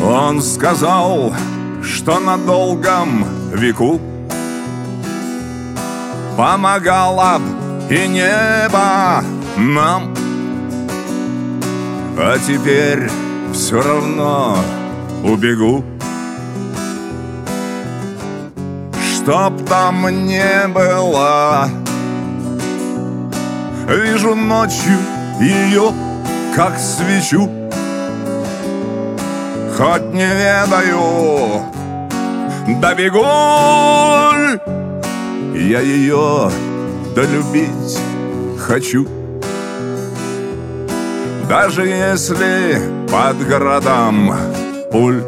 Он сказал, что на долгом веку помогало б и небо нам, а теперь все равно убегу. Чтоб там не было, вижу ночью ее, как свечу. Хоть не ведаю, добегу я ее, да любить хочу. Даже если под городом пуль.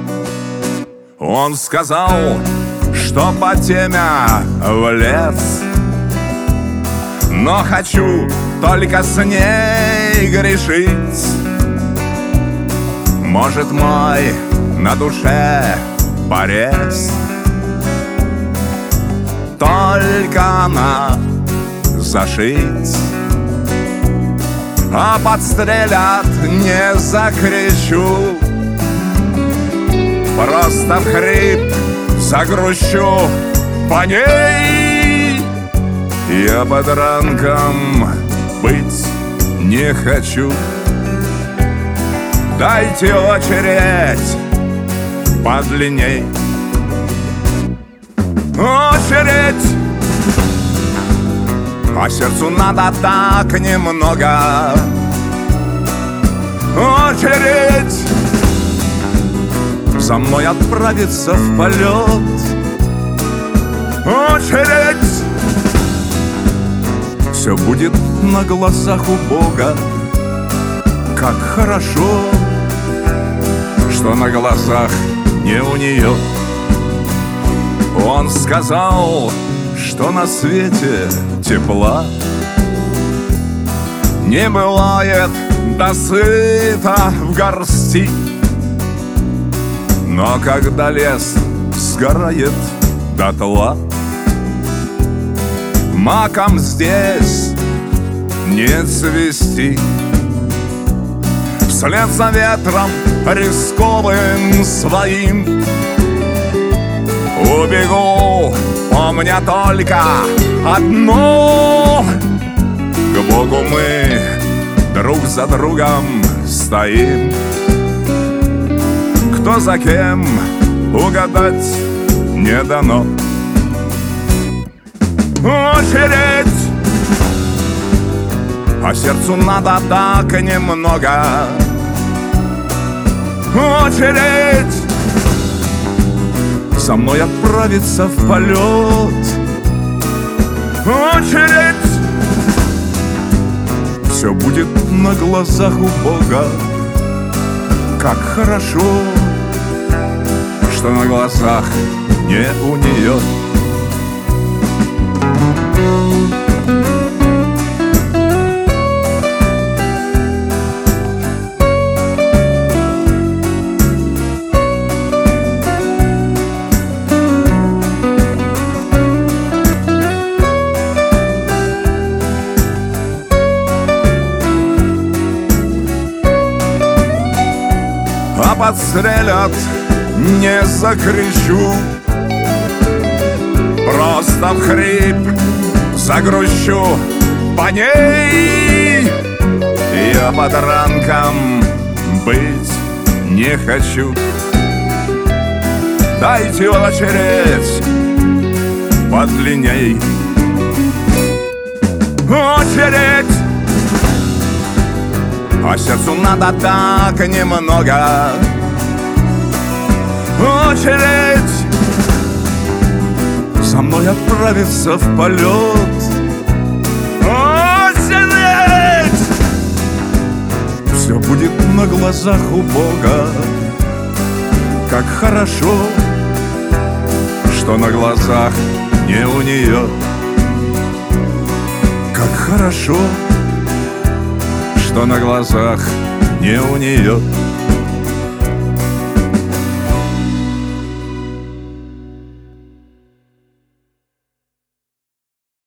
Он сказал, что по теме в лес, но хочу только с ней грешить. Может, мой на душе порез только она зашить. А подстрелят, не закричу, просто в хрип загрущу по ней. Я подранком быть не хочу. Дайте очередь подлинней. Очередь! А сердцу надо так немного. Очередь! За мной отправиться в полет. Очередь! Все будет на глазах у Бога. Как хорошо, что на глазах не у нее. Он сказал, что на свете тепла не бывает досыта в горсти. Но когда лес сгорает дотла, маком здесь не цвести. Вслед за ветром рисковым своим убегу, помня только одно: к Богу мы друг за другом стоим. Кто за кем угадать не дано. Очередь! А сердцу надо так немного. Очередь! За мной отправиться в полет. Очередь! Все будет на глазах у Бога. Как хорошо, что на глазах не у нее. Подстрелят, не закричу, просто в хрип загрущу по ней. Я подранком быть не хочу. Дайте очередь подлинней. Очередь! А сердцу надо так немного. Очередь! За мной отправиться в полет. Очередь! Все будет на глазах у Бога. Как хорошо, что на глазах не у нее. Как хорошо, что на глазах не у нее.